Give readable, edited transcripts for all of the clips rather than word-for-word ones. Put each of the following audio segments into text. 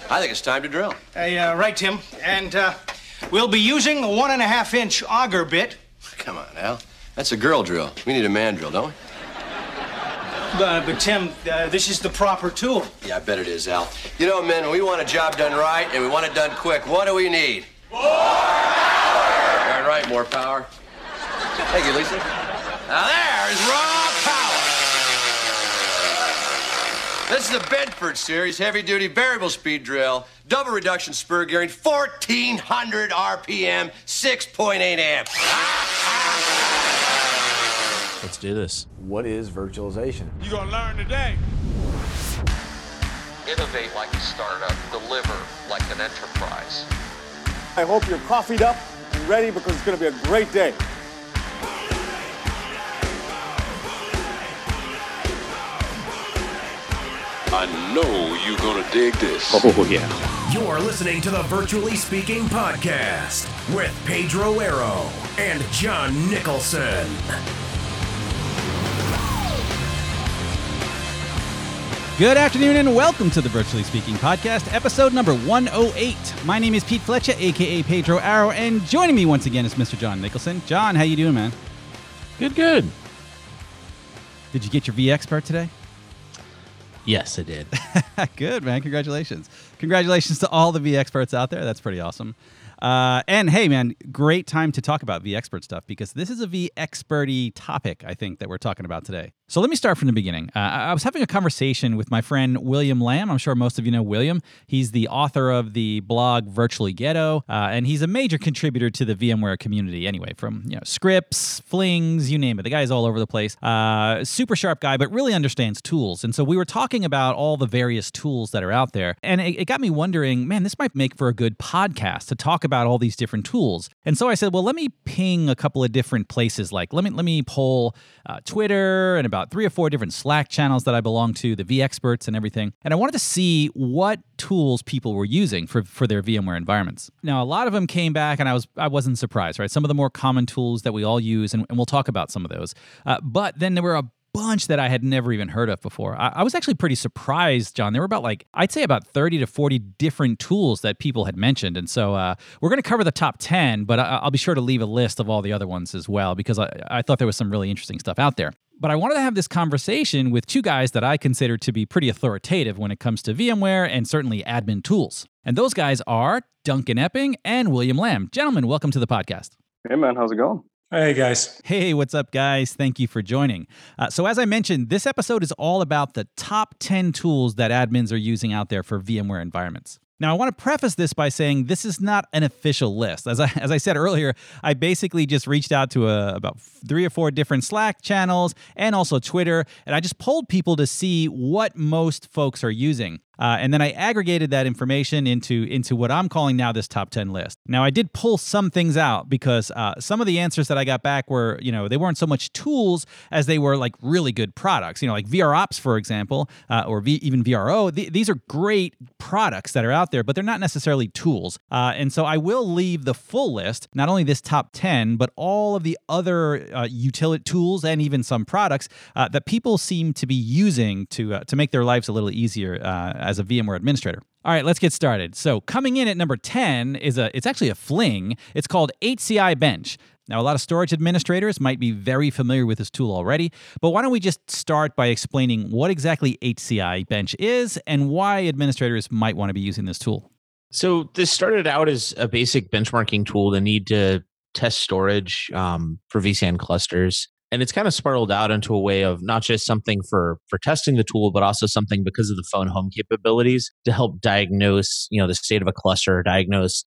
I think it's time to drill. Right, Tim. And we'll be using a 1.5-inch auger bit. Come on, Al. That's a girl drill. We need a man drill, don't we? But Tim, this is the proper tool. Yeah, I bet it is, Al. You know, men, when we want a job done right and we want it done quick, what do we need? More power! Darn right, more power. Thank you, Lisa. Now there's raw power. This is the Bedford Series heavy-duty variable speed drill, double reduction spur gearing, 1,400 RPM, 6.8 amps. Let's do this. What is virtualization? You're gonna learn today. Innovate like a startup, deliver like an enterprise. I hope you're coffeeed up and ready because it's gonna be a great day. I know you're gonna dig this. Oh, yeah. You're listening to the Virtually Speaking Podcast with Pedro Arrow and John Nicholson. Good afternoon and welcome to the Virtually Speaking Podcast, episode number 108. My name is Pete Fletcher, a.k.a. Pedro Arrow, and joining me once again is Mr. John Nicholson. John, how you doing, man? Good. Did you get your V-Expert today? Yes, I did. Good, man. Congratulations. Congratulations to all the V-Experts out there. That's pretty awesome. And hey, man, great time to talk about V-Expert stuff because this is a V-Expert-y topic, I think, that we're talking about today. So let me start from the beginning. I was having a conversation with my friend William Lamb. I'm sure most of you know William. He's the author of the blog Virtually Ghetto, and he's a major contributor to the VMware community anyway, from scripts, flings, you name it. The guy's all over the place. Super sharp guy, but really understands tools. And so we were talking about all the various tools that are out there, and it got me wondering, man, this might make for a good podcast to talk about all these different tools. And so I said, well, let me ping a couple of different places. Like, let me poll Twitter and about 3 or 4 different Slack channels that I belong to, the V-Experts and everything. And I wanted to see what tools people were using for their VMware environments. Now, a lot of them came back, and I wasn't surprised, right? Some of the more common tools that we all use, and we'll talk about some of those. But then there were a bunch that I had never even heard of before. I was actually pretty surprised, John. There were I'd say about 30 to 40 different tools that people had mentioned. And so we're going to cover the top 10, but I'll be sure to leave a list of all the other ones as well, because I thought there was some really interesting stuff out there. But I wanted to have this conversation with 2 guys that I consider to be pretty authoritative when it comes to VMware and certainly admin tools. And those guys are Duncan Epping and William Lamb. Gentlemen, welcome to the podcast. Hey, man, how's it going? Hey, guys. Hey, what's up, guys? Thank you for joining. So as I mentioned, this episode is all about the top 10 tools that admins are using out there for VMware environments. Now, I want to preface this by saying this is not an official list. As I said earlier, I basically just reached out to about 3 or 4 different Slack channels and also Twitter, and I just polled people to see what most folks are using. And then I aggregated that information into what I'm calling now this top 10 list. Now, I did pull some things out because some of the answers that I got back were, they weren't so much tools as they were like really good products. Like VROps, for example, or even VRO. These are great products that are out there, but they're not necessarily tools. And so I will leave the full list, not only this top 10, but all of the other utility tools and even some products that people seem to be using to make their lives a little easier as a VMware administrator. All right, let's get started. So coming in at number 10 it's actually a fling. It's called HCI Bench. Now, a lot of storage administrators might be very familiar with this tool already, but why don't we just start by explaining what exactly HCI Bench is and why administrators might want to be using this tool. So this started out as a basic benchmarking tool, the need to test storage for vSAN clusters. And it's kind of spiraled out into a way of not just something for testing the tool, but also something because of the phone home capabilities to help diagnose, the state of a cluster, diagnose,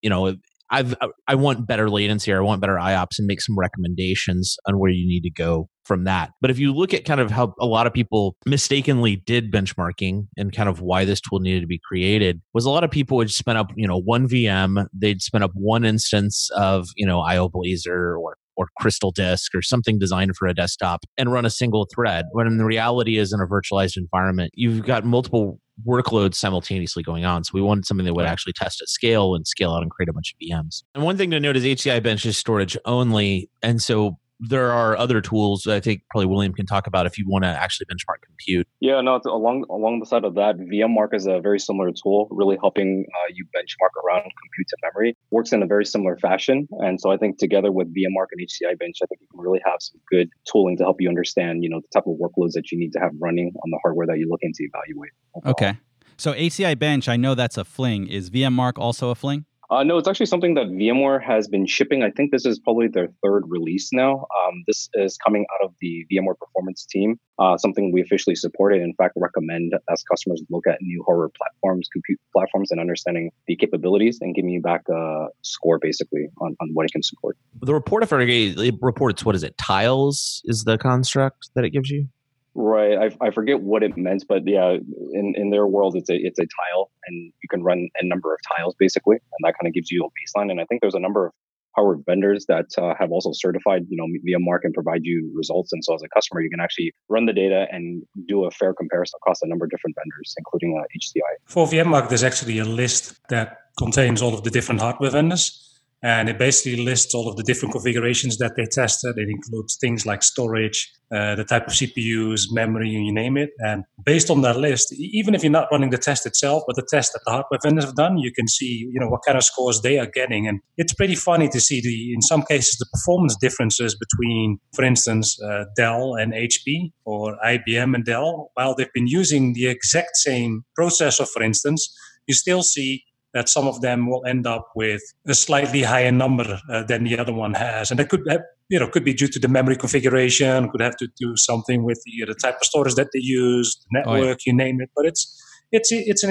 I want better latency or I want better IOPS and make some recommendations on where you need to go from that. But if you look at kind of how a lot of people mistakenly did benchmarking and kind of why this tool needed to be created was a lot of people would spin up, one VM, they'd spin up one instance of, IO Blazor or Crystal Disk or something designed for a desktop and run a single thread. When the reality is in a virtualized environment, you've got multiple workloads simultaneously going on. So we wanted something that would actually test at scale and scale out and create a bunch of VMs. And one thing to note is HCI Bench is storage only. And so there are other tools that I think probably William can talk about if you want to actually benchmark compute. Yeah, no, it's along the side of that, VMmark is a very similar tool, really helping you benchmark around compute to memory. Works in a very similar fashion. And so I think together with VMmark and HCI Bench, I think you can really have some good tooling to help you understand, the type of workloads that you need to have running on the hardware that you're looking to evaluate. Okay. So HCI Bench, I know that's a Fling. Is VMmark also a Fling? No, it's actually something that VMware has been shipping. I think this is probably their third release now. This is coming out of the VMware performance team, something we officially supported. In fact, recommend as customers look at new hardware platforms, compute platforms, and understanding the capabilities and giving you back a score basically on what it can support. The report, if it reports, what is it? Tiles is the construct that it gives you? Right. I forget what it meant, but yeah, in their world, it's a tile, and you can run a number of tiles basically, and that kind of gives you a baseline. And I think there's a number of hardware vendors that have also certified, VMmark and provide you results. And so as a customer, you can actually run the data and do a fair comparison across a number of different vendors, including HCI. For VMmark, there's actually a list that contains all of the different hardware vendors. And it basically lists all of the different configurations that they tested. It includes things like storage, the type of CPUs, memory, you name it. And based on that list, even if you're not running the test itself, but the test that the hardware vendors have done, you can see, what kind of scores they are getting. And it's pretty funny to see in some cases, the performance differences between, for instance, Dell and HP or IBM and Dell. While they've been using the exact same processor, for instance, you still see that some of them will end up with a slightly higher number than the other one has. And that could have, could be due to the memory configuration, could have to do something with the type of storage that they use, the network, you name it. But it's an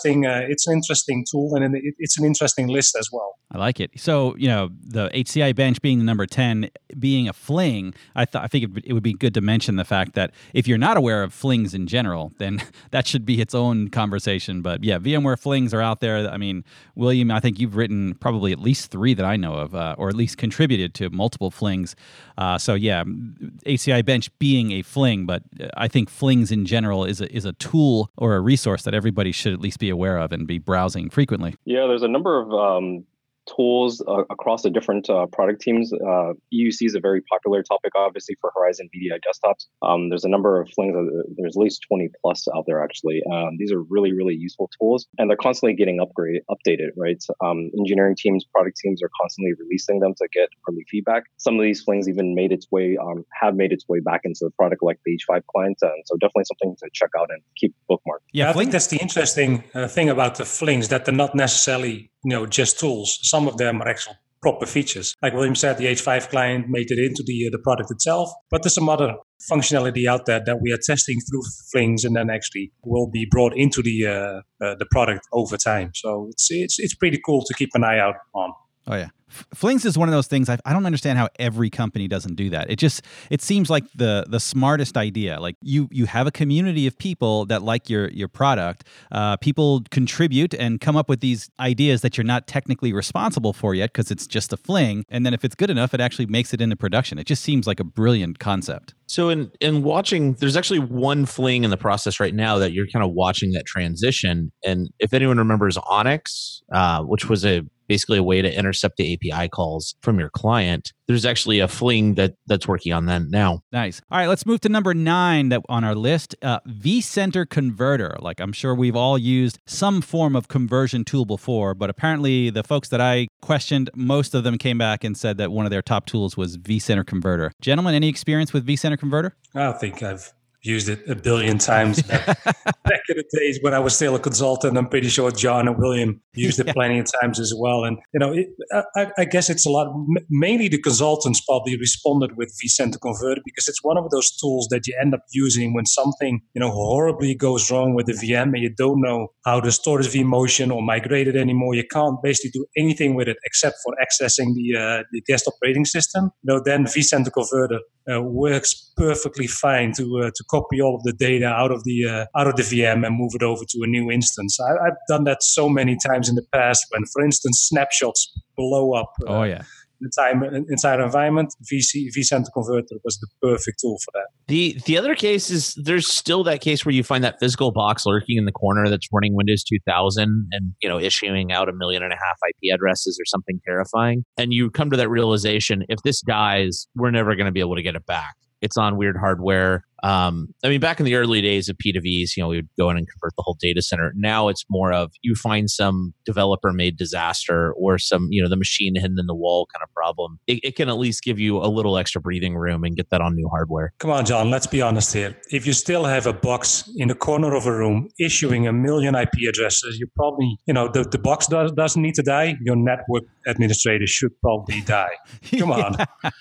interesting tool, and it's an interesting list as well. I like it. So, the HCI Bench being the number 10, being a Fling, I think it would be good to mention the fact that if you're not aware of Flings in general, then that should be its own conversation. But yeah, VMware Flings are out there. I mean, William, I think you've written probably at least 3 that I know of, or at least contributed to multiple Flings. So yeah, HCI Bench being a Fling, but I think Flings in general is a tool or a resource that everybody should at least be aware of and be browsing frequently. Yeah, there's a number of tools across the different product teams. EUC is a very popular topic, obviously, for Horizon VDI desktops. There's a number of Flings. There's at least 20 plus out there, actually. These are really, really useful tools, and they're constantly getting updated, right? Engineering teams, product teams are constantly releasing them to get early feedback. Some of these Flings even have made its way back into the product, like the H5 client. So definitely something to check out and keep bookmarked. Yeah, I think that's the interesting thing about the Flings, that they're not necessarily just tools. Some of them are actual proper features. Like William said, the H5 client made it into the product itself, but there's some other functionality out there that we are testing through Flings and then actually will be brought into the product over time. So it's pretty cool to keep an eye out on. Oh yeah. Flings is one of those things I don't understand how every company doesn't do that. It seems like the smartest idea. Like you have a community of people that like your product. People contribute and come up with these ideas that you're not technically responsible for yet because it's just a Fling. And then if it's good enough, it actually makes it into production. It just seems like a brilliant concept. So in watching, there's actually one Fling in the process right now that you're kind of watching that transition. And if anyone remembers Onyx, which was basically a way to intercept the API calls from your client, there's actually a Fling that's working on that now. Nice. All right, let's move to number 9 on our list, vCenter Converter. Like, I'm sure we've all used some form of conversion tool before, but apparently the folks that I questioned, most of them came back and said that one of their top tools was vCenter Converter. Gentlemen, any experience with vCenter Converter? I think I've used it a billion times back in the days when I was still a consultant. I'm pretty sure John and William used it plenty of times as well. And, I guess it's a lot, mainly the consultants probably responded with vCenter Converter because it's one of those tools that you end up using when something, horribly goes wrong with the VM and you don't know how to store this vMotion or migrate it anymore. You can't basically do anything with it except for accessing the guest operating system. Then vCenter Converter works perfectly fine to copy all of the data out of the VM and move it over to a new instance. I've done that so many times in the past when, for instance, snapshots blow up. entire environment, vCenter Converter was the perfect tool for that. The other case is there's still that case where you find that physical box lurking in the corner that's running Windows 2000 and issuing out 1.5 million IP addresses or something terrifying. And you come to that realization: if this dies, we're never going to be able to get it back. It's on weird hardware. Back in the early days of P2Vs, we would go in and convert the whole data center. Now it's more of you find some developer-made disaster or some, the machine hidden in the wall kind of problem. It can at least give you a little extra breathing room and get that on new hardware. Come on, John, let's be honest here. If you still have a box in the corner of a room issuing 1 million IP addresses, you probably, the box doesn't need to die. Your network administrator should probably die. Come on.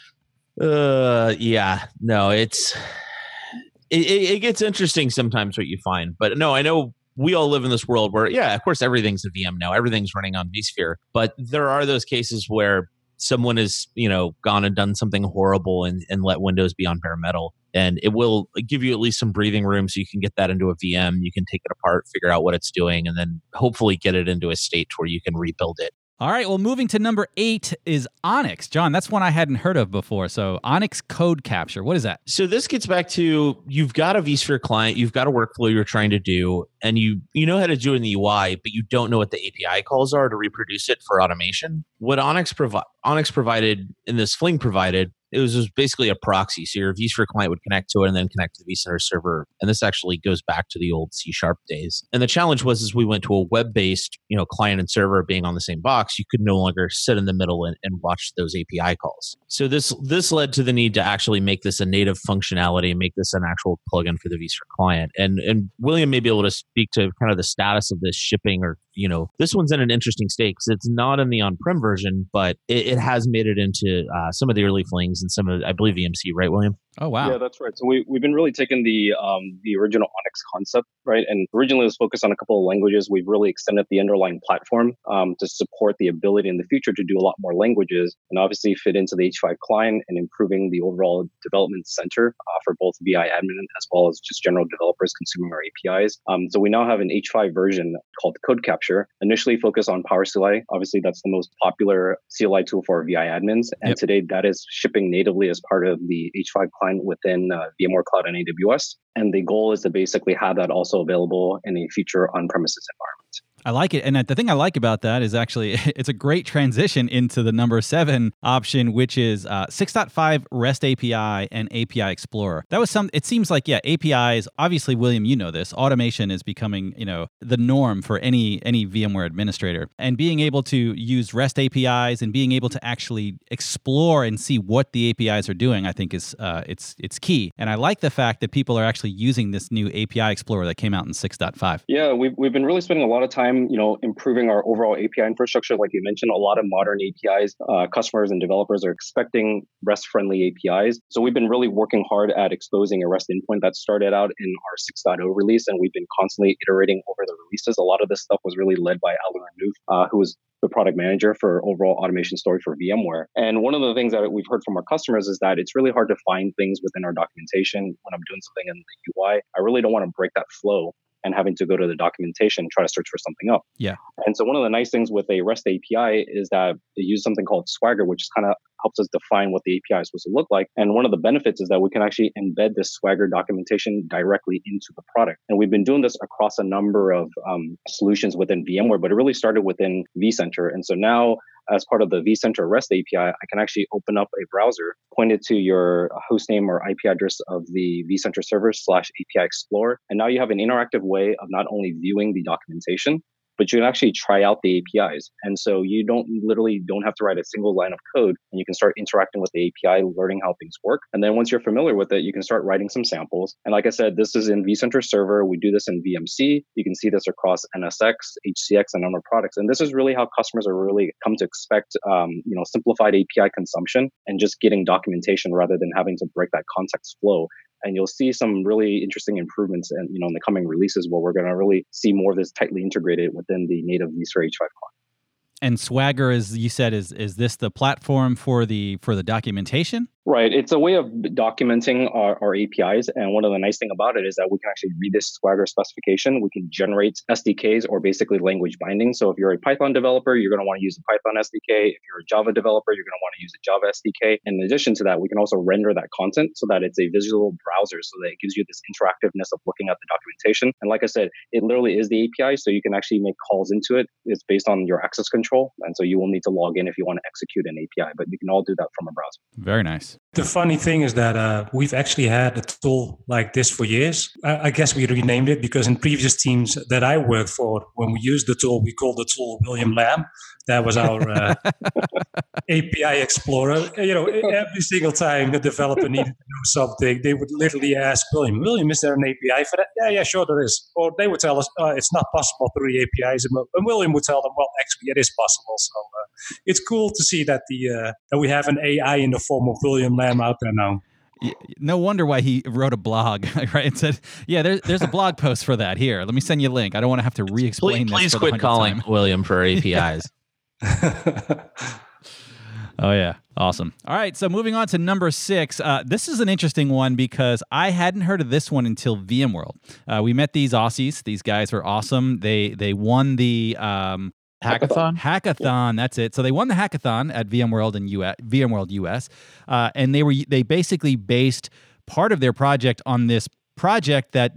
It gets interesting sometimes what you find, but no, I know we all live in this world where, of course, everything's a VM now, everything's running on vSphere, but there are those cases where someone has, gone and done something horrible and let Windows be on bare metal, and it will give you at least some breathing room so you can get that into a VM, you can take it apart, figure out what it's doing, and then hopefully get it into a state where you can rebuild it. All right, well, moving to number 8 is Onyx. John, that's one I hadn't heard of before. So Onyx Code Capture, what is that? So this gets back to, you've got a vSphere client, you've got a workflow you're trying to do, and you know how to do it in the UI, but you don't know what the API calls are to reproduce it for automation. What Onyx provided, and this Fling provided, it was just basically a proxy. So your vSphere client would connect to it and then connect to the vCenter server. And this actually goes back to the old C# days. And the challenge was, we went to a web-based, client and server being on the same box, you could no longer sit in the middle and watch those API calls. So this led to the need to actually make this a native functionality, make this an actual plugin for the vSphere client. And William may be able to speak to kind of the status of this shipping, or this one's in an interesting state because it's not in the on-prem version, but it has made it into some of the early Flings and some of, I believe, EMC, right, William? Oh, wow. Yeah, that's right. So we've been really taking the original Onyx concept, right? And originally it was focused on a couple of languages. We've really extended the underlying platform to support the ability in the future to do a lot more languages, and obviously fit into the H5 client and improving the overall development center for both VI admin as well as just general developers consuming our APIs. So we now have an H5 version called Code Capture, initially focused on Power CLI. Obviously, that's the most popular CLI tool for VI admins. And today that is shipping natively as part of the H5 client within VMware Cloud and AWS. And the goal is to basically have that also available in a future on-premises environment. I like it. And the thing I like about that is actually it's a great transition into the number 7 option, which is 6.5 REST API and API Explorer. That was it seems like, APIs, obviously, William, you know this, automation is becoming, the norm for any VMware administrator. And being able to use REST APIs and being able to actually explore and see what the APIs are doing, I think is it's key. And I like the fact that people are actually using this new API Explorer that came out in 6.5. Yeah, we've been really spending a lot of time, improving our overall API infrastructure. Like you mentioned, a lot of modern APIs, customers and developers are expecting REST-friendly APIs. So we've been really working hard at exposing a REST endpoint that started out in our 6.0 release, and we've been constantly iterating over the releases. A lot of this stuff was really led by Alan Renouf, who was the product manager for overall automation story for VMware. And one of the things that we've heard from our customers is that it's really hard to find things within our documentation. When I'm doing something in the UI, I really don't want to break that flow and having to go to the documentation and try to search for something up. Yeah. And so one of the nice things with a REST API is that they use something called Swagger, which kind of helps us define what the API is supposed to look like. And one of the benefits is that we can actually embed this Swagger documentation directly into the product. And we've been doing this across a number of solutions within VMware, but it really started within vCenter. And so now, as part of the vCenter REST API, I can actually open up a browser, point it to your hostname or IP address of the vCenter server /API Explorer. And now you have an interactive way of not only viewing the documentation, but you can actually try out the APIs. And so you don't have to write a single line of code, and you can start interacting with the API, learning how things work. And then once you're familiar with it, you can start writing some samples. And like I said, this is in vCenter Server. We do this in VMC. You can see this across NSX, HCX, and other products. And this is really how customers are really come to expect, simplified API consumption and just getting documentation rather than having to break that context flow. And you'll see some really interesting improvements in the coming releases where we're going to really see more of this tightly integrated within the native vSphere H5 client. And Swagger, as you said, is this the platform for the documentation? Right. It's a way of documenting our APIs. And one of the nice thing about it is that we can actually read this Swagger specification. We can generate SDKs or basically language binding. So if you're a Python developer, you're going to want to use the Python SDK. If you're a Java developer, you're going to want to use the Java SDK. In addition to that, we can also render that content so that it's a visual browser, so that it gives you this interactiveness of looking at the documentation. And like I said, it literally is the API. So you can actually make calls into it. It's based on your access control. And so you will need to log in if you want to execute an API, but you can all do that from a browser. Very nice. The funny thing is that we've actually had a tool like this for years. I guess we renamed it because in previous teams that I worked for, when we used the tool, we called the tool William Lamb. That was our API explorer. Every single time the developer needed to do something, they would literally ask William, is there an API for that? Yeah, sure there is. Or they would tell us, it's not possible through the APIs. And William would tell them, well, actually it is possible. So it's cool to see that that we have an AI in the form of William Lamb out there now. No wonder why he wrote a blog, right? It said, yeah, there's a blog post for that. Here, let me send you a link. I don't want to have to re-explain this. Please quit calling William for APIs. Oh, yeah. Awesome. All right. So moving on to number 6. This is an interesting one because I hadn't heard of this one until VMworld. We met these Aussies. These guys were awesome. They won the Hackathon. That's it. So they won the hackathon at VMworld in VMworld US, and they basically based part of their project on this project that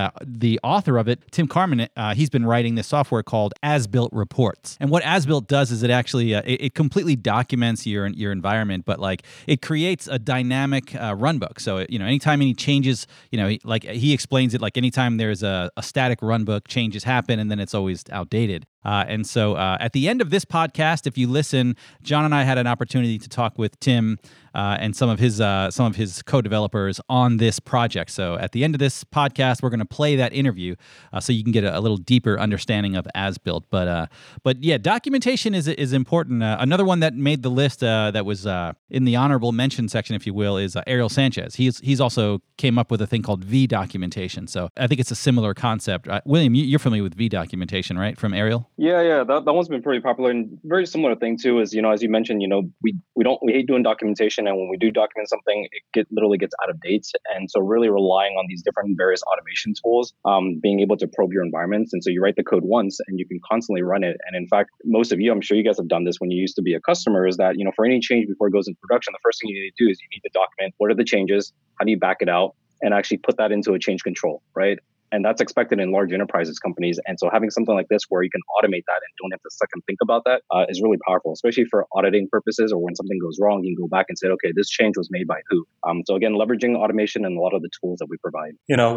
the author of it, Tim Carman, he's been writing this software called As-Built Reports. And what As-Built does is it actually it completely documents your environment, but like it creates a dynamic runbook. So anytime any changes, like he explains it, like anytime there's a static runbook, changes happen, and then it's always outdated. And so at the end of this podcast, if you listen, John and I had an opportunity to talk with Tim and some of his co-developers on this project. So at the end of this podcast, we're going to play that interview so you can get a little deeper understanding of As-Built. But yeah, documentation is important. Another one that made the list that was in the honorable mention section, if you will, is Ariel Sanchez. He's also came up with a thing called V documentation. So I think it's a similar concept. William, you're familiar with V documentation, right? From Ariel? Yeah. That one's been pretty popular, and very similar thing too is, as you mentioned, we hate doing documentation, and when we do document something, it literally gets out of date. And so really relying on these different various automation tools, being able to probe your environments. And so you write the code once and you can constantly run it. And in fact, most of you, I'm sure you guys have done this when you used to be a customer, is that, for any change before it goes into production, the first thing you need to do is you need to document what are the changes, how do you back it out, and actually put that into a change control, right? And that's expected in large enterprises companies. And so having something like this where you can automate that and don't have to second think about that is really powerful, especially for auditing purposes, or when something goes wrong, you can go back and say, okay, this change was made by who? So again, leveraging automation and a lot of the tools that we provide.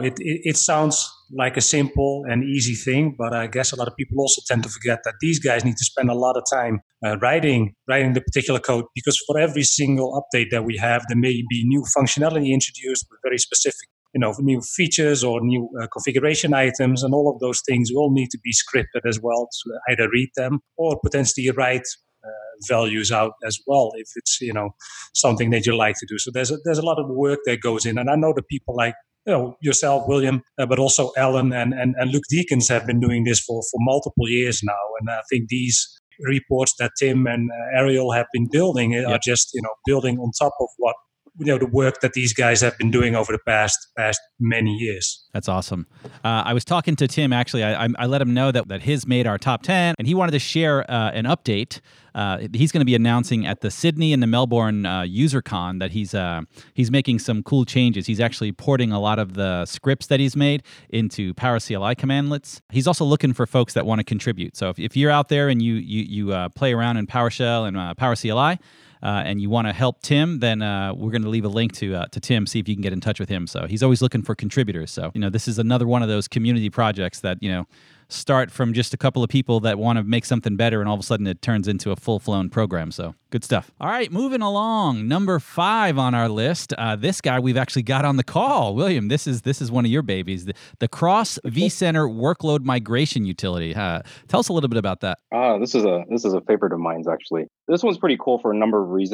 It sounds like a simple and easy thing, but I guess a lot of people also tend to forget that these guys need to spend a lot of time writing the particular code, because for every single update that we have, there may be new functionality introduced with very specific new features or new configuration items, and all of those things will need to be scripted as well to either read them or potentially write values out as well if it's something that you like to do. So there's a lot of work that goes in, and I know the people like yourself, William, but also Alan and Luke Deakins have been doing this for multiple years now, and I think these reports that Tim and Ariel have been building are just building on top of what the work that these guys have been doing over the past many years. That's awesome. I was talking to Tim, actually. I let him know that his made our top 10, and he wanted to share an update. He's going to be announcing at the Sydney and the Melbourne UserCon that he's making some cool changes. He's actually porting a lot of the scripts that he's made into PowerCLI commandlets. He's also looking for folks that want to contribute. So if you're out there and you play around in PowerShell and PowerCLI, and you want to help Tim, then we're going to leave a link to Tim, see if you can get in touch with him. So he's always looking for contributors. So, this is another one of those community projects that, start from just a couple of people that want to make something better, and all of a sudden it turns into a full-flown program. So good stuff. All right, moving along. Number 5 on our list. This guy we've actually got on the call. William, this is one of your babies. The Cross vCenter workload migration utility. Tell us a little bit about that. This is a favorite of mine, actually. This one's pretty cool for a number of reasons.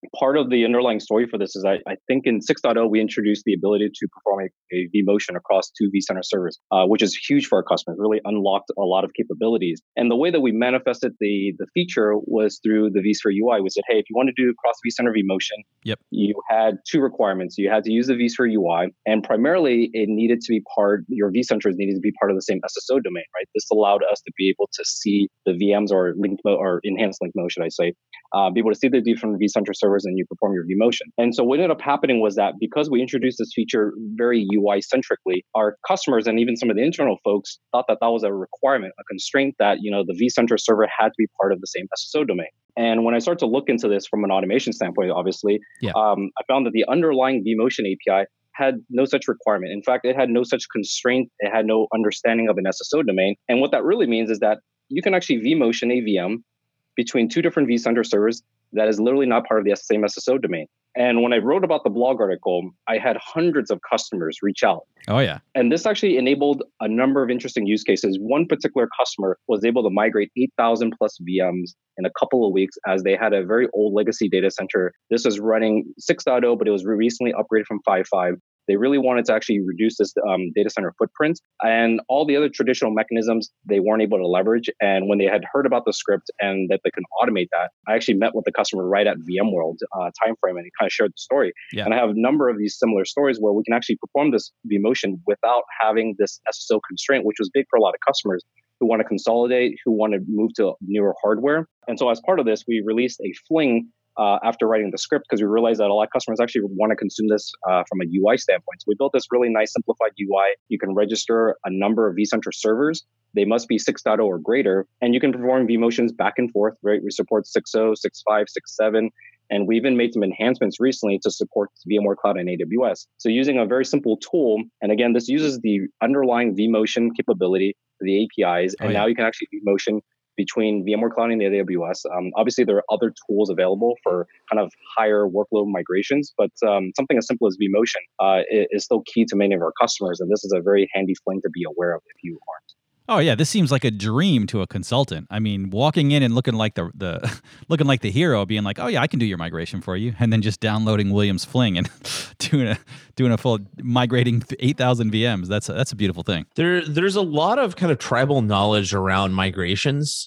part of the underlying story for this is I think in 6.0, we introduced the ability to perform a vMotion across 2 vCenter servers, which is huge for our customers, really unlocked a lot of capabilities. And the way that we manifested the feature was through the vSphere UI. We said, hey, if you want to do cross vCenter vMotion, you had 2 requirements. You had to use the vSphere UI, and primarily it needed to be your vCenters needed to be part of the same SSO domain, right? This allowed us to be able to see the VMs or enhanced link mode, should I say, be able to see the different vCenter servers and you perform your vMotion. And so what ended up happening was that because we introduced this feature very UI centrically, our customers and even some of the internal folks thought that was a requirement, a constraint that, the vCenter server had to be part of the same SSO domain. And when I started to look into this from an automation standpoint, obviously, I found that the underlying vMotion API had no such requirement. In fact, it had no such constraint. It had no understanding of an SSO domain. And what that really means is that you can actually vMotion a VM between 2 different vCenter servers that is literally not part of the same SSO domain. And when I wrote about the blog article, I had hundreds of customers reach out. Oh, yeah. And this actually enabled a number of interesting use cases. One particular customer was able to migrate 8,000 plus VMs in a couple of weeks as they had a very old legacy data center. This was running 6.0, but it was recently upgraded from 5.5. They really wanted to actually reduce this data center footprint, and all the other traditional mechanisms they weren't able to leverage. And when they had heard about the script and that they can automate that, I actually met with the customer right at VMworld timeframe, and he kind of shared the story. And I have a number of these similar stories where we can actually perform this vMotion without having this SSO constraint, which was big for a lot of customers who want to consolidate, who want to move to newer hardware. And so as part of this, we released a Fling after writing the script, because we realized that a lot of customers actually want to consume this from a UI standpoint. So we built this really nice simplified UI. You can register a number of vCenter servers. They must be 6.0 or greater, and you can perform vMotions back and forth, right? We support 6.0, 6.5, 6.7, and we even made some enhancements recently to support VMware Cloud and AWS. So using a very simple tool, and again, this uses the underlying vMotion capability, the APIs, and now you can actually vMotion between VMware Cloud and AWS. Obviously, there are other tools available for kind of higher workload migrations, but something as simple as vMotion is still key to many of our customers, and this is a very handy Fling to be aware of if you aren't. Oh yeah, this seems like a dream to a consultant. I mean, walking in and looking like the looking like the hero, being like, "Oh yeah, I can do your migration for you," and then just downloading Williams Fling and doing a full migrating 8,000 VMs. That's a beautiful thing. There's a lot of kind of tribal knowledge around migrations.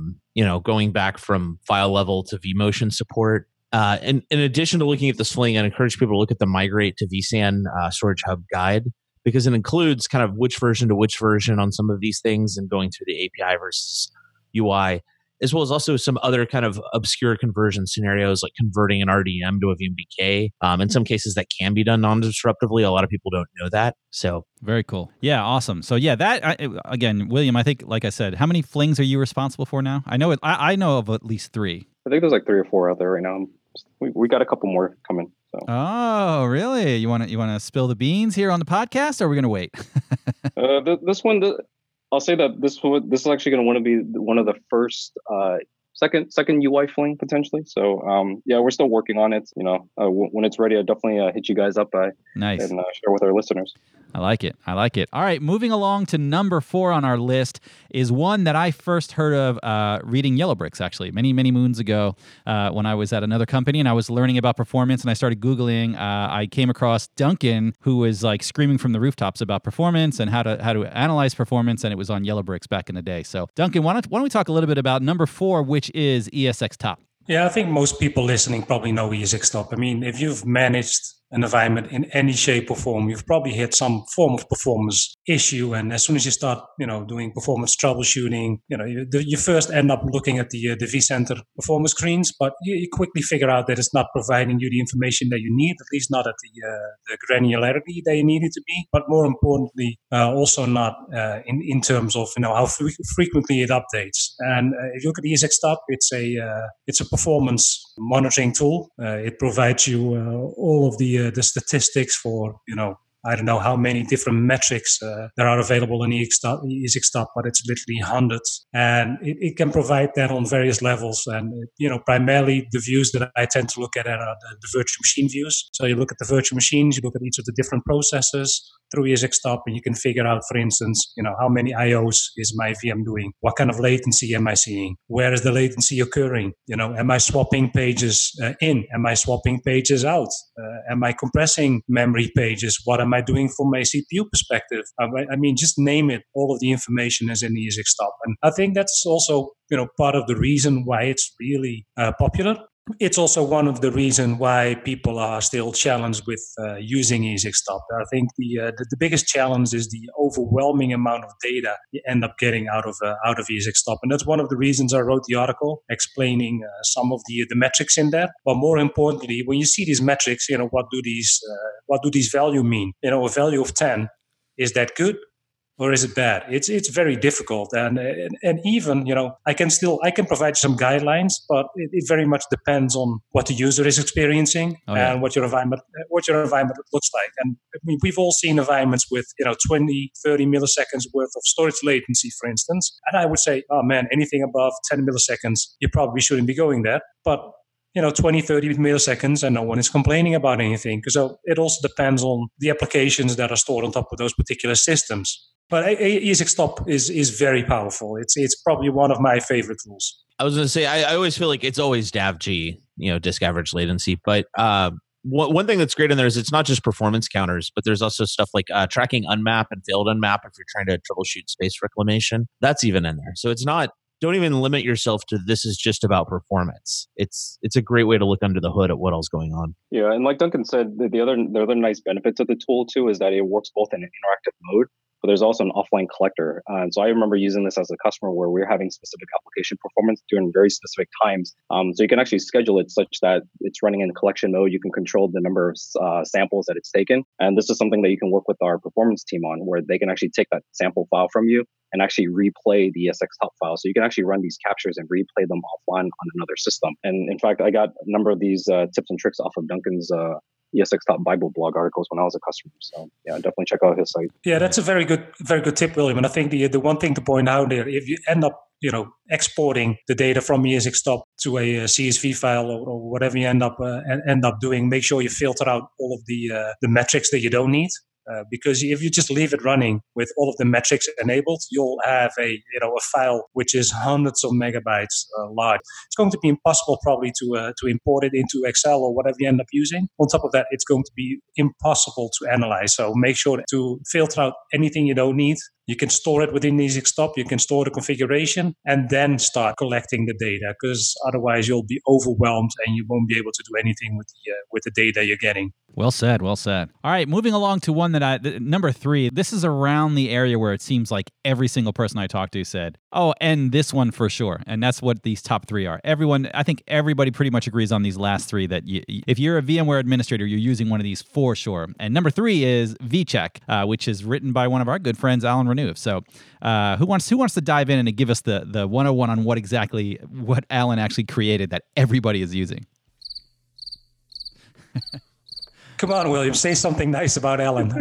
Going back from file level to vMotion support. And in addition to looking at this Fling, I encourage people to look at the Migrate to vSAN Storage Hub guide, because it includes kind of which version to which version on some of these things and going through the API versus UI, as well as also some other kind of obscure conversion scenarios like converting an RDM to a VMDK. In some cases that can be done non-disruptively. A lot of people don't know that. So very cool. Yeah, awesome. So yeah, again, William, I think, like I said, how many Flings are you responsible for now? I know I know of at least 3. I think there's like 3 or 4 out there right now. We got a couple more coming. So. Oh, really? You want to spill the beans here on the podcast, or are we going to wait? This one, I'll say that this is actually going to want to be one of the first second UI Fling potentially. So we're still working on it. When it's ready, I'll definitely hit you guys up. Nice. And share with our listeners. I like it. All right, moving along to number 4 on our list is one that I first heard of reading Yellowbricks, actually, many, many moons ago when I was at another company and I was learning about performance and I started Googling. I came across Duncan, who was like screaming from the rooftops about performance and how to analyze performance, and it was on Yellowbricks back in the day. So Duncan, why don't we talk a little bit about number 4, which is ESX Top? Yeah, I think most people listening probably know ESX Top. I mean, if you've managed an environment in any shape or form, you've probably hit some form of performance issue. And as soon as you start, doing performance troubleshooting, you first end up looking at the vCenter performance screens, but you quickly figure out that it's not providing you the information that you need, at least not at the granularity that you need it to be. But more importantly, also not in terms of how frequently it updates. And if you look at ESX Top, it's a performance monitoring tool. It provides you all of the statistics for, I don't know how many different metrics there are available in ESX Top, but it's literally hundreds. And it can provide that on various levels. And, primarily the views that I tend to look at are the virtual machine views. So you look at the virtual machines, you look at each of the different processes, through ESXstop, and you can figure out, for instance, how many IOs is my VM doing? What kind of latency am I seeing? Where is the latency occurring? Am I swapping pages in? Am I swapping pages out? Am I compressing memory pages? What am I doing from my CPU perspective? I mean, just name it. All of the information is in ESXstop. And I think that's also, part of the reason why it's really popular. It's also one of the reasons why people are still challenged with using ESXstop. I think the biggest challenge is the overwhelming amount of data you end up getting out of ESXstop, and that's one of the reasons I wrote the article explaining some of the metrics in there. But more importantly, when you see these metrics, what do these value mean? A value of 10, is that good? Or is it bad? It's very difficult, and even I can provide some guidelines, but it very much depends on what the user is experiencing and what your environment looks like. And I mean, we've all seen environments with 20, 30 milliseconds worth of storage latency, for instance, and I would say, oh man, anything above 10 milliseconds, you probably shouldn't be going there. But 20, 30 milliseconds, and no one is complaining about anything. So it also depends on the applications that are stored on top of those particular systems. But ESXstop is very powerful. It's probably one of my favorite tools. I was going to say, I always feel like it's always DAVG, disk average latency. But one thing that's great in there is it's not just performance counters, but there's also stuff like tracking unmap and failed unmap if you're trying to troubleshoot space reclamation. That's even in there. So it's not, don't even limit yourself to this is just about performance. It's a great way to look under the hood at what else going on. Yeah, and like Duncan said, the other nice benefits of the tool too is that it works both in an interactive mode, but there's also an offline collector. And so I remember using this as a customer where we're having specific application performance during very specific times. So you can actually schedule it such that it's running in collection mode. You can control the number of samples that it's taken. And this is something that you can work with our performance team on, where they can actually take that sample file from you and actually replay the ESXtop file. So you can actually run these captures and replay them offline on another system. And in fact, I got a number of these tips and tricks off of Duncan's ESXtop Bible blog articles when I was a customer. So yeah, definitely check out his site. Yeah, that's a very good tip, William. And I think the one thing to point out there, if you end up exporting the data from ESXtop to a CSV file or whatever you end up doing, make sure you filter out all of the metrics that you don't need. Because if you just leave it running with all of the metrics enabled, you'll have a file which is hundreds of megabytes large. It's going to be impossible probably to import it into Excel or whatever you end up using. On top of that, it's going to be impossible to analyze. So make sure to filter out anything you don't need. You can store it within ESXtop. You can store the configuration and then start collecting the data, because otherwise you'll be overwhelmed and you won't be able to do anything with the data you're getting. Well said, well said. All right, moving along to one that number 3. This is around the area where it seems like every single person I talked to said, oh, and this one for sure. And that's what these top 3 are. I think everybody pretty much agrees on these last 3 that if you're a VMware administrator, you're using one of these for sure. And number 3 is vCheck, which is written by one of our good friends, Alan Renouf. So who wants to dive in and give us the 101 on what Alan actually created that everybody is using? Come on, William, say something nice about Alan.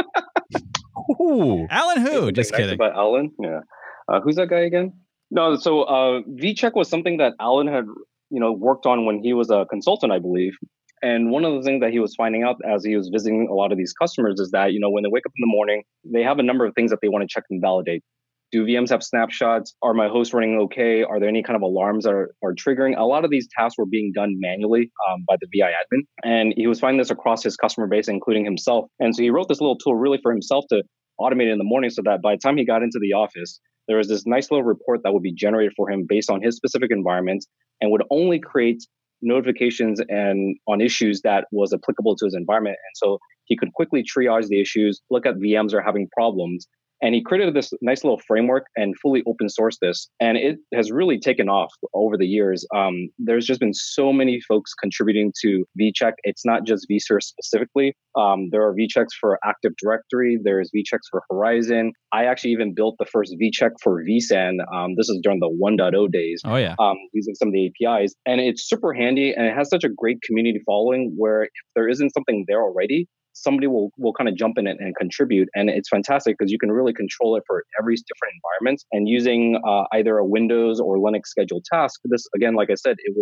Ooh, Alan who? Just kidding. Nice about Alan? Yeah. Who's that guy again? No, so vCheck was something that Alan had, worked on when he was a consultant, I believe. And one of the things that he was finding out as he was visiting a lot of these customers is that, when they wake up in the morning, they have a number of things that they want to check and validate. Do VMs have snapshots? Are my hosts running okay? Are there any kind of alarms that are triggering? A lot of these tasks were being done manually by the VI admin. And he was finding this across his customer base, including himself. And so he wrote this little tool really for himself to automate it in the morning so that by the time he got into the office, there was this nice little report that would be generated for him based on his specific environment and would only create notifications and on issues that was applicable to his environment. And so he could quickly triage the issues, look at VMs that are having problems. And he created this nice little framework and fully open sourced this. And it has really taken off over the years. There's just been so many folks contributing to vCheck. It's not just vSphere specifically. There are vChecks for Active Directory. There's vChecks for Horizon. I actually even built the first vCheck for vSAN. This is during the 1.0 days. Oh, yeah. Using some of the APIs. And it's super handy. And it has such a great community following where if there isn't something there already, somebody will kind of jump in it and contribute. And it's fantastic because you can really control it for every different environment. And using either a Windows or Linux scheduled task, this, again, like I said, it will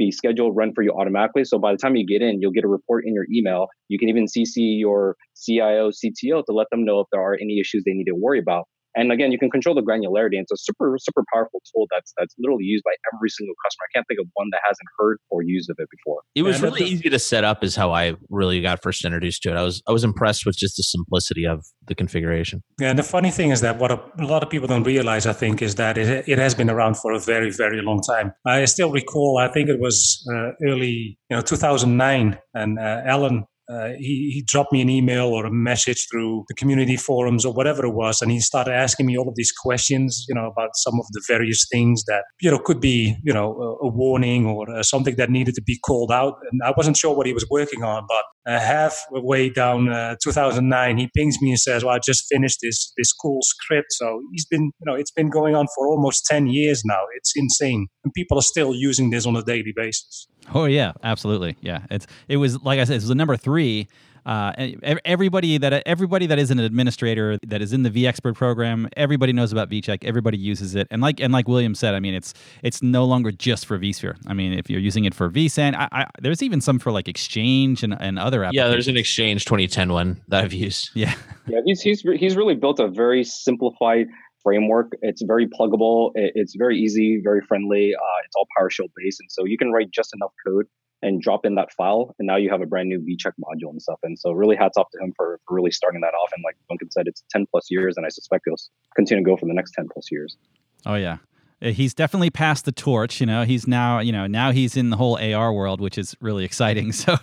be scheduled, run for you automatically. So by the time you get in, you'll get a report in your email. You can even CC your CIO, CTO to let them know if there are any issues they need to worry about. And again, you can control the granularity. And it's a super, super powerful tool that's literally used by every single customer. I can't think of one that hasn't heard or used of it before. It was really easy to set up is how I really got first introduced to it. I was impressed with just the simplicity of the configuration. Yeah, and the funny thing is that what a lot of people don't realize, I think, is that it has been around for a very, very long time. I still recall, I think it was early 2009, and Alan, he dropped me an email or a message through the community forums or whatever it was, and he started asking me all of these questions, about some of the various things that could be a warning or something that needed to be called out. And I wasn't sure what he was working on, but halfway down 2009, he pings me and says, "Well, I just finished this cool script." So he's been, it's been going on for almost 10 years now. It's insane, and people are still using this on a daily basis. Oh yeah, absolutely. Yeah, it was like I said, it was the number 3. Everybody that is an administrator that is in the vExpert program, everybody knows about vCheck. Everybody uses it, and like William said, I mean, it's no longer just for vSphere. I mean, if you're using it for vSAN, there's even some for like Exchange and other applications. Yeah, there's an Exchange 2010 one that I've used. Yeah, he's really built a very simplified framework. It's very pluggable. It's very easy, very friendly. It's all PowerShell based, and so you can write just enough code and drop in that file, and now you have a brand new vCheck module and stuff. And so really hats off to him for really starting that off. And like Duncan said, it's 10 plus years, and I suspect it'll continue to go for the next 10 plus years. Oh yeah. He's definitely passed the torch. He's now, now he's in the whole AR world, which is really exciting. So,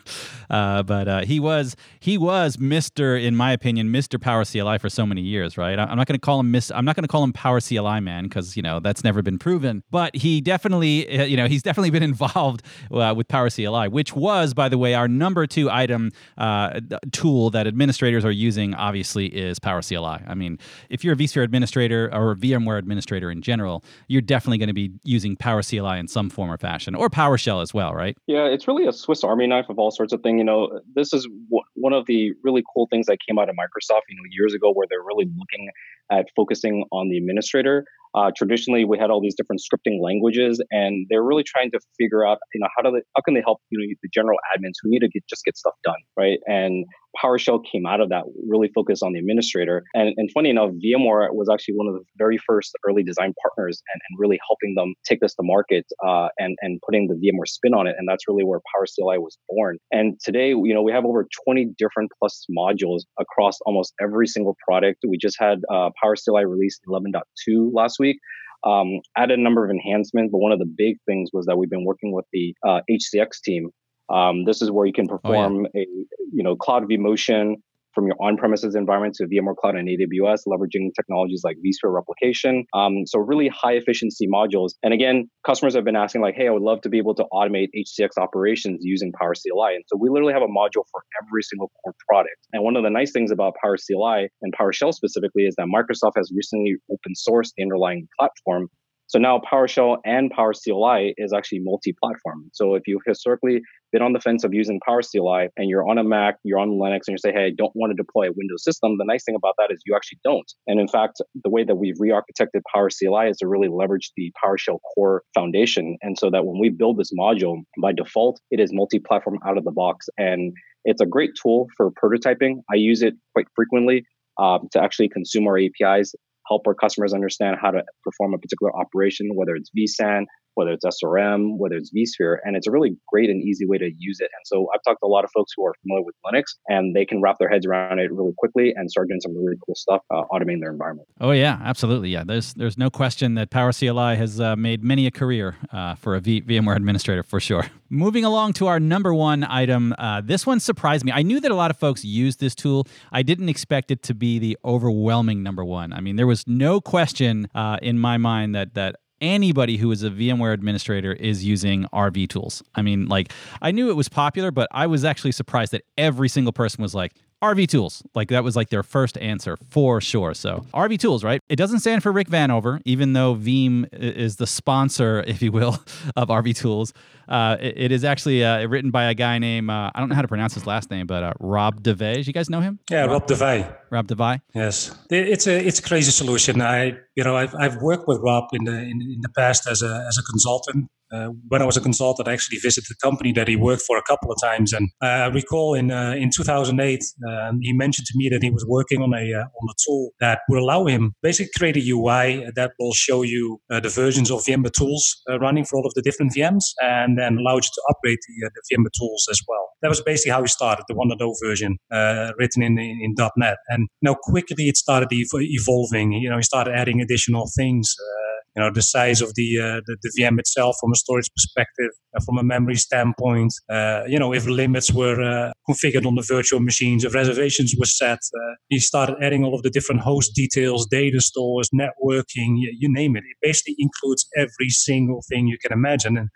but he was Mr. in my opinion, Mr. Power CLI for so many years, right? I'm not going to call him I'm not going to call him Power CLI man because that's never been proven. But he definitely, he's definitely been involved with Power CLI, which was, by the way, our number 2 item tool that administrators are using. Obviously, is Power CLI. I mean, if you're a vSphere administrator or a VMware administrator in general, you're definitely going to be using Power CLI in some form or fashion, or PowerShell as well, right? Yeah, it's really a Swiss Army knife of all sorts of things. This is one of the really cool things that came out of Microsoft, years ago, where they're really looking at focusing on the administrator. Traditionally, we had all these different scripting languages, and they're really trying to figure out, how can they help the general admins who need to just get stuff done, right? And PowerShell came out of that, really focused on the administrator. And funny enough, VMware was actually one of the very first early design partners and really helping them take this to market and putting the VMware spin on it. And that's really where Power CLI was born. And today, we have over 20 different plus modules across almost every single product. We just had Power CLI release 11.2 last week. Added a number of enhancements, but one of the big things was that we've been working with the HCX team. This is where you can perform a Cloud vMotion from your on-premises environment to VMware Cloud and AWS, leveraging technologies like vSphere replication. So really high efficiency modules. And again, customers have been asking like, hey, I would love to be able to automate HCX operations using Power CLI. And so we literally have a module for every single core product. And one of the nice things about Power CLI and PowerShell specifically is that Microsoft has recently open sourced the underlying platform. So now PowerShell and Power CLI is actually multi-platform. So if you've historically been on the fence of using Power CLI and you're on a Mac, you're on Linux, and you say, hey, I don't want to deploy a Windows system, the nice thing about that is you actually don't. And in fact, the way that we've re-architected Power CLI is to really leverage the PowerShell core foundation. And so that when we build this module, by default, it is multi-platform out of the box. And it's a great tool for prototyping. I use it quite frequently to actually consume our APIs, help our customers understand how to perform a particular operation, whether it's vSAN, whether it's SRM, whether it's vSphere. And it's a really great and easy way to use it. And so I've talked to a lot of folks who are familiar with Linux, and they can wrap their heads around it really quickly and start doing some really cool stuff, automating their environment. Oh, yeah, absolutely. Yeah, there's no question that Power CLI has made many a career for a VMware administrator, for sure. Moving along to our number 1 item, this one surprised me. I knew that a lot of folks use this tool. I didn't expect it to be the overwhelming number 1. I mean, there was no question in my mind that anybody who is a VMware administrator is using RV tools. I mean, like, I knew it was popular, but I was actually surprised that every single person was like, RV tools. Like, that was like their first answer for sure. So RV tools, right? It doesn't stand for Rick Vanover, even though Veeam is the sponsor, if you will, of RV tools. It is actually written by a guy named, I don't know how to pronounce his last name, but Rob DeVay. You guys know him? Yeah, Rob DeVay. Rob DeVay. Yes, it's a crazy solution. I've worked with Rob in the past as a consultant when I was a consultant, I actually visited the company that he worked for a couple of times. And I recall in 2008, he mentioned to me that he was working on a tool that will allow him basically create a UI that will show you the versions of VMware tools running for all of the different VMs, and then allow you to upgrade the VMware tools as well. That was basically how he started, the 1.0 version written in .NET. And quickly it started evolving. He started adding additional things. The size of the VM itself from a storage perspective, from a memory standpoint, if limits were configured on the virtual machines, if reservations were set, he started adding all of the different host details, data stores, networking, you name it. It basically includes every single thing you can imagine. And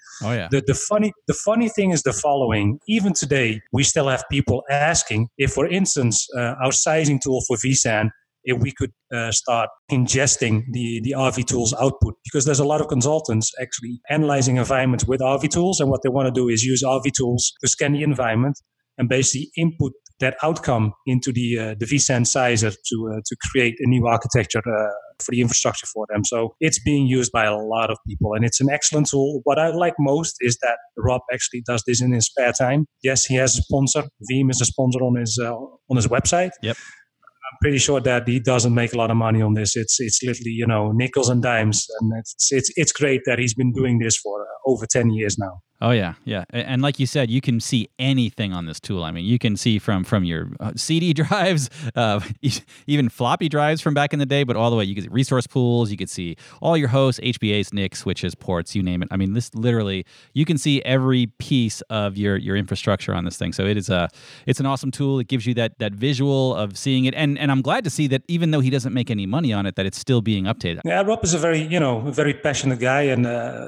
the funny thing is the following. Even today, we still have people asking if, for instance, our sizing tool for vSAN, if we could start ingesting the RV Tools output, because there's a lot of consultants actually analyzing environments with RV Tools, and what they want to do is use RV Tools to scan the environment and basically input that outcome into the vSAN sizer to create a new architecture for the infrastructure for them. So it's being used by a lot of people, and it's an excellent tool. What I like most is that Rob actually does this in his spare time. Yes, he has a sponsor. Veeam is a sponsor on his website. Yep. I'm pretty sure that he doesn't make a lot of money on this. It's literally, nickels and dimes. And it's great that he's been doing this for over 10 years now. Oh, yeah, yeah. And like you said, you can see anything on this tool. I mean, you can see from your CD drives, even floppy drives from back in the day, but all the way, you could see resource pools, you could see all your hosts, HBAs, NICs, switches, ports, you name it. I mean, this literally, you can see every piece of your infrastructure on this thing. So it's an awesome tool. It gives you that visual of seeing it. And I'm glad to see that even though he doesn't make any money on it, that it's still being updated. Yeah, Rob is a very passionate guy. And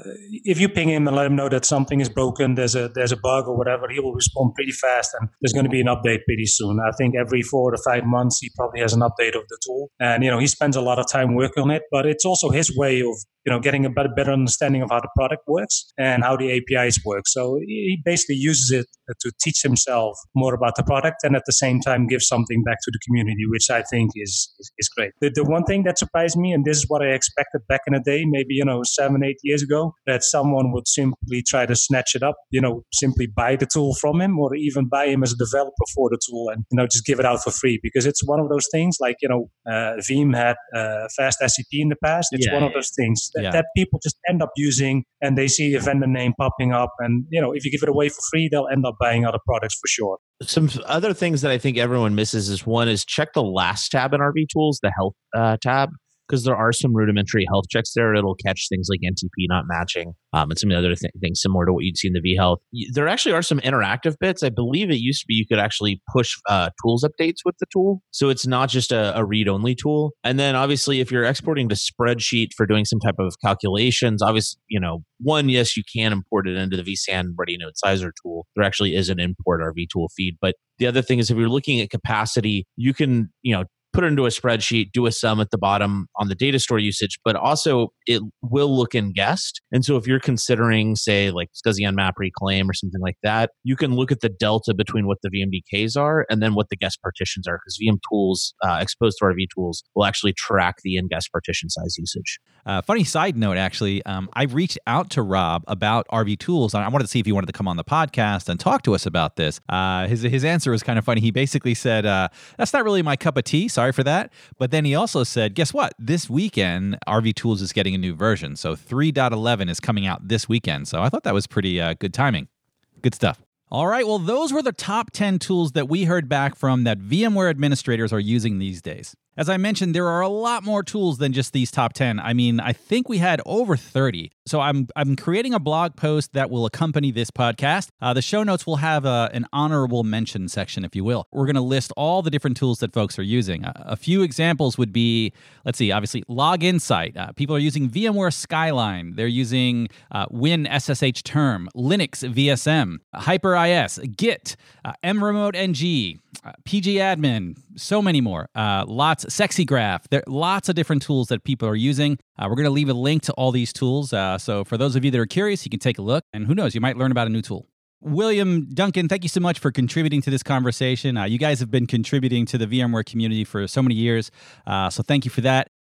if you ping him and let him know that something is broken, there's a bug or whatever, he will respond pretty fast, and there's going to be an update pretty soon. I think every 4 to 5 months he probably has an update of the tool, and he spends a lot of time working on it. But it's also his way of getting a better understanding of how the product works and how the APIs work. So he basically uses it to teach himself more about the product, and at the same time give something back to the community, which I think is great. The one thing that surprised me, and this is what I expected back in the day, maybe 7-8 years ago, that someone would simply try to snatch it up, simply buy the tool from him, or even buy him as a developer for the tool and just give it out for free, because it's one of those things like Veeam had Fast SCP in the past. It's one of those things that people just end up using, and they see a vendor name popping up, and if you give it away for free, they'll end up buying other products for sure. Some other things that I think everyone misses is, one is check the last tab in RV Tools, the health tab, because there are some rudimentary health checks there. It'll catch things like NTP not matching, and some of the other things similar to what you'd see in the vHealth. There actually are some interactive bits. I believe it used to be you could actually push tools updates with the tool. So it's not just a read-only tool. And then obviously if you're exporting to spreadsheet for doing some type of calculations, obviously, one, yes, you can import it into the vSAN Ready Node Sizer tool. There actually is an import RV tool feed. But the other thing is, if you're looking at capacity, you can, put it into a spreadsheet, do a sum at the bottom on the data store usage, but also it will look in guest. And so if you're considering, say, like SCSI Nmap reclaim or something like that, you can look at the delta between what the VMDKs are and then what the guest partitions are, because VM tools exposed to RV Tools will actually track the in-guest partition size usage. Funny side note, actually, I reached out to Rob about RV Tools. I wanted to see if he wanted to come on the podcast and talk to us about this. His answer was kind of funny. He basically said, that's not really my cup of tea. Sorry for that. But then he also said, guess what? This weekend, RV Tools is getting a new version. So 3.11 is coming out this weekend. So I thought that was pretty good timing. Good stuff. All right, well, those were the top 10 tools that we heard back from that VMware administrators are using these days. As I mentioned, there are a lot more tools than just these top 10. I mean, I think we had over 30. So I'm creating a blog post that will accompany this podcast. The show notes will have an honorable mention section, if you will. We're going to list all the different tools that folks are using. A few examples would be, let's see, obviously Log Insight. People are using VMware Skyline. They're using Win SSH Term, Linux VSM, HyperIS, Git, mRemote NG, pgadmin, so many more. Lots, SexyGraph. There are lots of different tools that people are using. We're going to leave a link to all these tools. So for those of you that are curious, you can take a look. And who knows, you might learn about a new tool. William, Duncan, thank you so much for contributing to this conversation. You guys have been contributing to the VMware community for so many years. So thank you for that.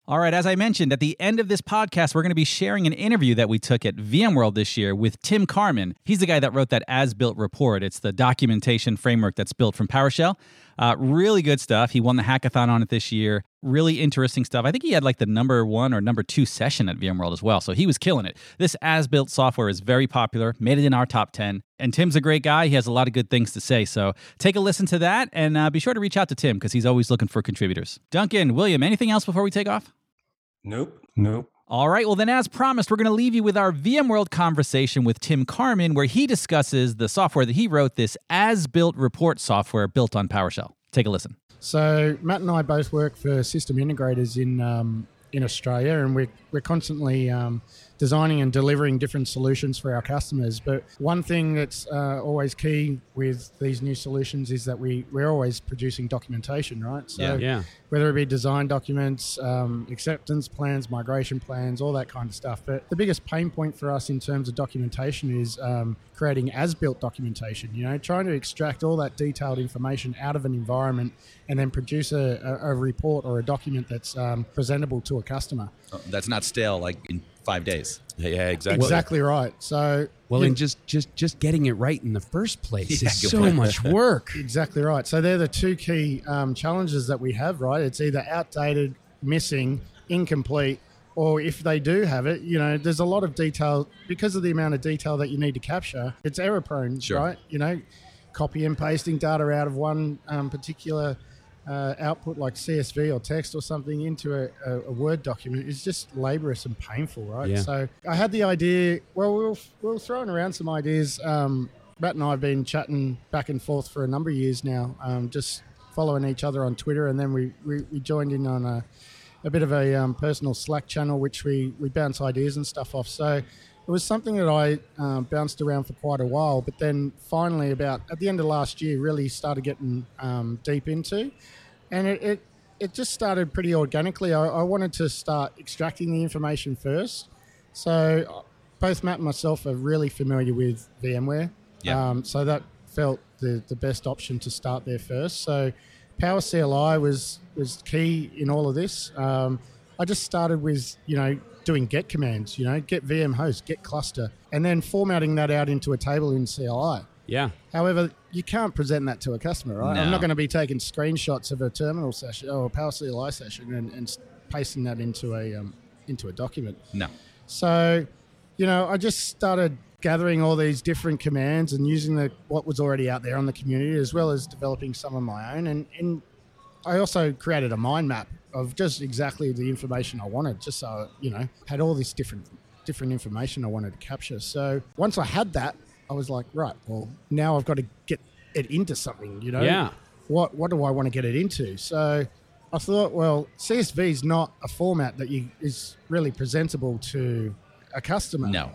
All right, as I mentioned, at the end of this podcast, we're going to be sharing an interview that we took at VMworld this year with Tim Carman. He's the guy that wrote that as-built report. It's the documentation framework that's built from PowerShell. Really good stuff. He won the hackathon on it this year. Really interesting stuff. I think he had like the number 1 or number 2 session at VMworld as well, so he was killing it. This as-built software is very popular, made it in our top 10, and Tim's a great guy. He has a lot of good things to say, so take a listen to that, and be sure to reach out to Tim because he's always looking for contributors. Duncan, William, anything else before we take off? Nope. All right, well then as promised, we're going to leave you with our VMworld conversation with Tim Carman, where he discusses the software that he wrote, this as-built report software built on PowerShell. Take a listen. So Matt and I both work for system integrators in Australia, and we're constantly designing and delivering different solutions for our customers. But one thing that's always key with these new solutions is that we're always producing documentation, right? So whether it be design documents, acceptance plans, migration plans, all that kind of stuff. But the biggest pain point for us in terms of documentation is creating as-built documentation, trying to extract all that detailed information out of an environment and then produce a report or a document that's presentable to a customer. That's not stale like in 5 days. Yeah, exactly. Exactly right. So and just getting it right in the first place is so much work. Exactly right. So they're the two key challenges that we have, right? It's either outdated, missing, incomplete, or if they do have it, there's a lot of detail because of the amount of detail that you need to capture. It's error prone, right? Copy and pasting data out of one particular output like CSV or text or something into a Word document is just laborious and painful, right? Yeah. So I had the idea, we were throwing around some ideas. Matt and I have been chatting back and forth for a number of years now, just following each other on Twitter, and then we joined in on a bit of a personal Slack channel, which we bounce ideas and stuff off. So it was something that I bounced around for quite a while, but then finally about at the end of last year really started getting deep into. And it just started pretty organically. I wanted to start extracting the information first. So both Matt and myself are really familiar with VMware. Yeah. So that felt the best option to start there first. So Power CLI was key in all of this. I just started with, doing get commands, get VM host, get cluster, and then formatting that out into a table in CLI. Yeah. However, you can't present that to a customer, right? No. I'm not going to be taking screenshots of a terminal session or a Power CLI session and pasting that into a document. No. So, I just started gathering all these different commands and using what was already out there on the community, as well as developing some of my own. And I also created a mind map of just exactly the information I wanted, just so, had all this different information I wanted to capture. So once I had that, I was like, right, well, now I've got to get it into something, Yeah. What do I want to get it into? So I thought, well, CSV is not a format that is really presentable to a customer. No.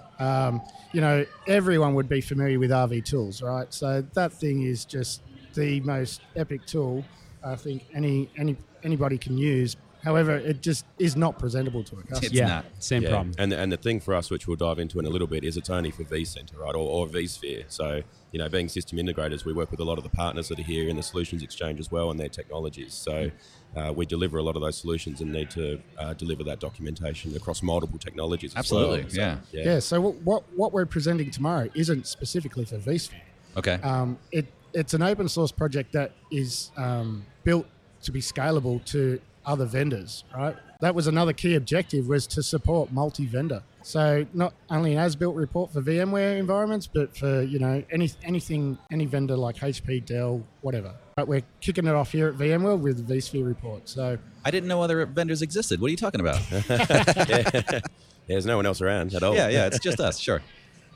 Everyone would be familiar with RV Tools, right? So that thing is just the most epic tool I think anybody can use. However, it just is not presentable to a customer. It's not. Same problem. And the thing for us, which we'll dive into in a little bit, is it's only for vCenter, right, or vSphere. So, being system integrators, we work with a lot of the partners that are here in the Solutions Exchange as well and their technologies. So we deliver a lot of those solutions and need to deliver that documentation across multiple technologies as Absolutely, well. So, yeah. So what we're presenting tomorrow isn't specifically for vSphere. Okay. It's an open source project that is built to be scalable to other vendors, right? That was another key objective, was to support multi-vendor. So not only an as-built report for VMware environments, but for, any vendor like HP, Dell, whatever. But we're kicking it off here at VMworld with the vSphere report. So I didn't know other vendors existed. What are you talking about? There's no one else around at all. Yeah, it's just us, sure.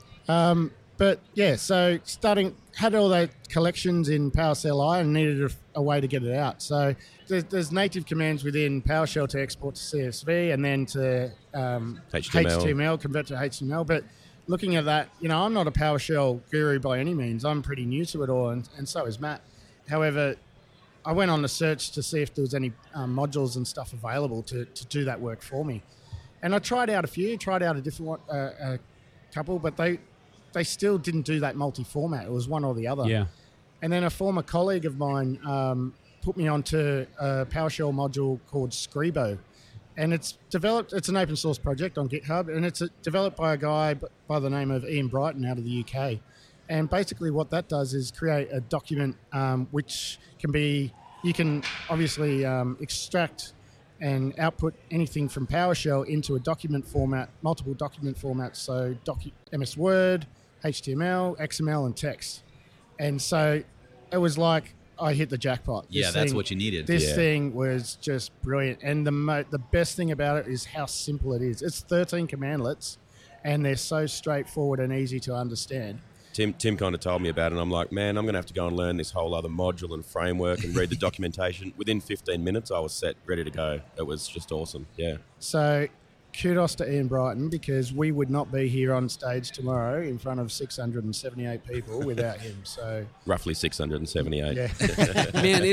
But yeah, so had all those collections in Power CLI and needed a way to get it out. So there's native commands within PowerShell to export to CSV and then to HTML, convert to HTML. But looking at that, I'm not a PowerShell guru by any means. I'm pretty new to it all, and so is Matt. However, I went on the search to see if there was any modules and stuff available to do that work for me. And I tried out a different one, a couple, but they still didn't do that multi-format. It was one or the other. Yeah. And then a former colleague of mine put me onto a PowerShell module called Scribo. And it's developed. It's an open source project on GitHub, and it's developed by a guy by the name of Ian Brighton out of the UK. And basically, what that does is create a document which can be. You can obviously extract and output anything from PowerShell into a document format, multiple document formats. So MS Word, HTML, XML, and text. And so it was like I hit the jackpot. That's what you needed. This thing was just brilliant. And the best thing about it is how simple it is. It's 13 commandlets, and they're so straightforward and easy to understand. Tim kind of told me about it, and I'm like, man, I'm going to have to go and learn this whole other module and framework and read the documentation. Within 15 minutes, I was set, ready to go. It was just awesome, yeah. So kudos to Ian Brighton, because we would not be here on stage tomorrow in front of 678 people without him. So roughly 678. Yeah. Man,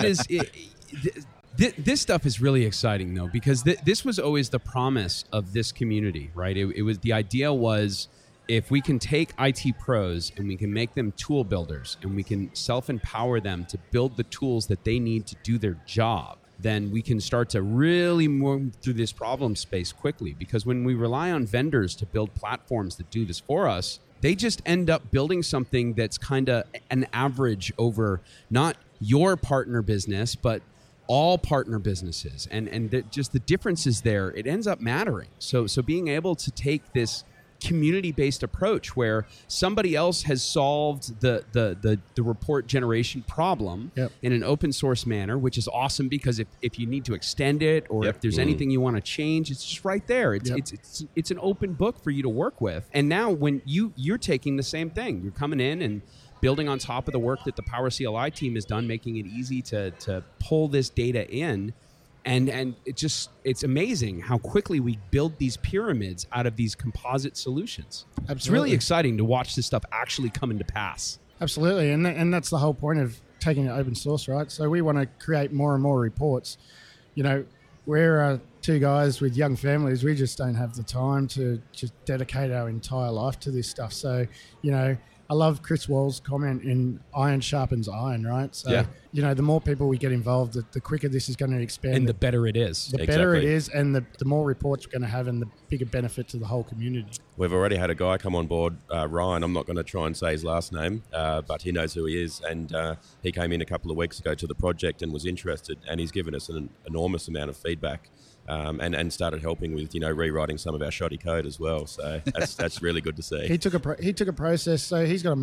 this stuff is really exciting, though, because this was always the promise of this community, right? It was, the idea was, if we can take IT pros and we can make them tool builders and we can self-empower them to build the tools that they need to do their job, then we can start to really move through this problem space quickly. Because when we rely on vendors to build platforms that do this for us, they just end up building something that's kind of an average over not your partner business, but all partner businesses. And just the differences there, it ends up mattering. So being able to take this community-based approach where somebody else has solved the report generation problem in an open source manner, which is awesome, because if you need to extend it or if there's anything you want to change, it's just right there. It's an open book for you to work with. And now when you're taking the same thing, you're coming in and building on top of the work that the Power CLI team has done, making it easy to pull this data in. And it's amazing how quickly we build these pyramids out of these composite solutions. Absolutely. It's really exciting to watch this stuff actually come into pass. Absolutely, and that's the whole point of taking it open source, right? So we want to create more and more reports. You know, we're two guys with young families. We just don't have the time to just dedicate our entire life to this stuff. So, you know, I love Chris Wall's comment in iron sharpens iron, right? So, you know, the more people we get involved, the quicker this is going to expand. And the better it is. The better it is, and the more reports we're going to have, and the bigger benefit to the whole community. We've already had a guy come on board, Ryan. I'm not going to try and say his last name, but he knows who he is. And he came in a couple of weeks ago to the project and was interested, and he's given us an enormous amount of feedback. And started helping with, you know, rewriting some of our shoddy code as well. So that's really good to see. He took a process. So he's got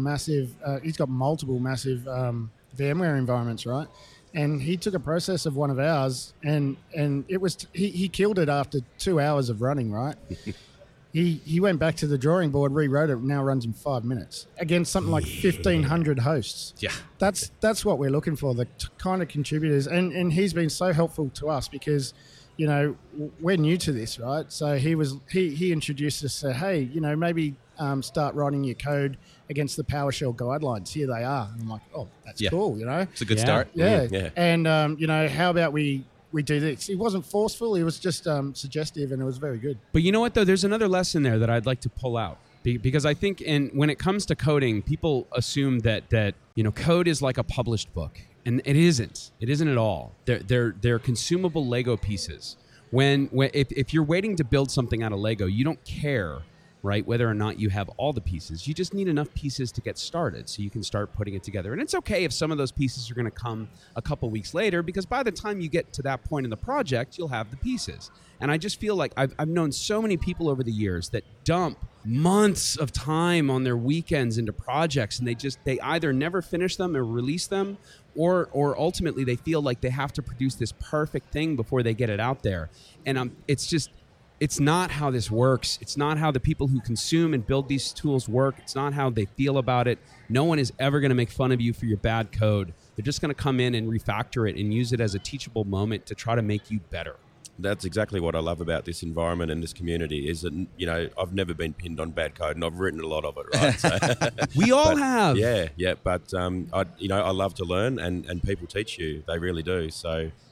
multiple massive VMware environments, right? And he took a process of one of ours, and it was he killed it after 2 hours of running, right? He went back to the drawing board, rewrote it, now runs in 5 minutes against something like 1,500 hosts. Yeah, that's what we're looking for, the kind of contributors, and he's been so helpful to us because, you know, we're new to this, right? So he introduced us, said, hey, you know, maybe start writing your code against the PowerShell guidelines. Here they are. And I'm like, oh, that's cool, you know? It's a good start. Yeah. And, you know, how about we do this? It wasn't forceful. It was just suggestive, and it was very good. But you know what, though? There's another lesson there that I'd like to pull out. Because I think when it comes to coding, people assume that you know, code is like a published book. And it isn't. It isn't at all. They're consumable Lego pieces. If you're waiting to build something out of Lego, you don't care, right, whether or not you have all the pieces. You just need enough pieces to get started so you can start putting it together. And it's okay if some of those pieces are going to come a couple weeks later, because by the time you get to that point in the project, you'll have the pieces. And I just feel like I've known so many people over the years that dump months of time on their weekends into projects, and they either never finish them or release them, or ultimately they feel like they have to produce this perfect thing before they get it out there. And it's not how this works. It's not how the people who consume and build these tools work. It's not how they feel about it. No one is ever going to make fun of you for your bad code. They're just going to come in and refactor it and use it as a teachable moment to try to make you better. That's exactly what I love about this environment and this community is that, you know, I've never been pinned on bad code, and I've written a lot of it, right? So, we all have. Yeah. But, I love to learn, and people teach you. They really do. So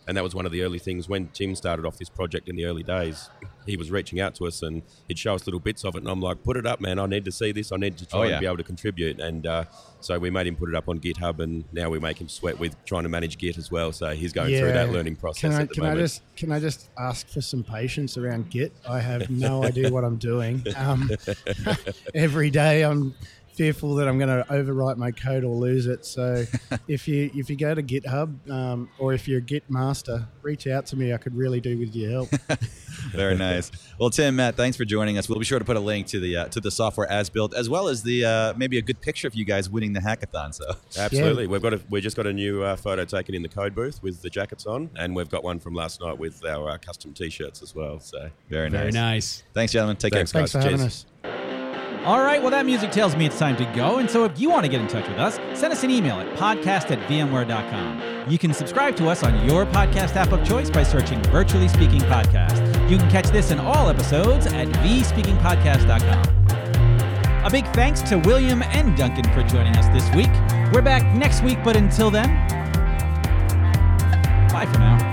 And that was one of the early things when Tim started off this project in the early days. He was reaching out to us and he'd show us little bits of it. And I'm like, put it up, man. I need to see this. I need to try and be able to contribute. And so we made him put it up on GitHub, and now we make him sweat with trying to manage Git as well. So he's going through that learning process at the moment. Can I just ask for some patience around Git? I have no idea what I'm doing. Every day I'm fearful that I'm going to overwrite my code or lose it. So if you go to GitHub or if you're a Git master, reach out to me. I could really do with your help. Very nice. Well, Tim, Matt, thanks for joining us. We'll be sure to put a link to the software as built, as well as the maybe a good picture of you guys winning the hackathon. So absolutely, we just got a new photo taken in the code booth with the jackets on, and we've got one from last night with our custom T-shirts as well. So very nice. Very nice. Thanks, gentlemen. Take care. Thanks for having us. All right, well, that music tells me it's time to go. And so if you want to get in touch with us, send us an email at podcast@vmware.com. You can subscribe to us on your podcast app of choice by searching Virtually Speaking Podcast. You can catch this and all episodes at vspeakingpodcast.com. A big thanks to William and Duncan for joining us this week. We're back next week, but until then, bye for now.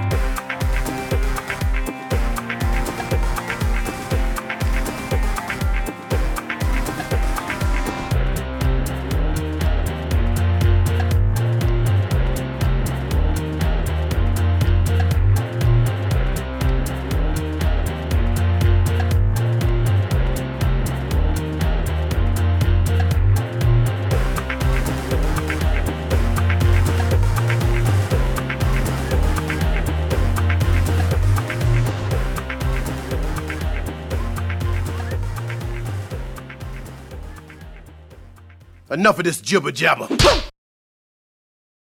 Enough of this jibber jabber.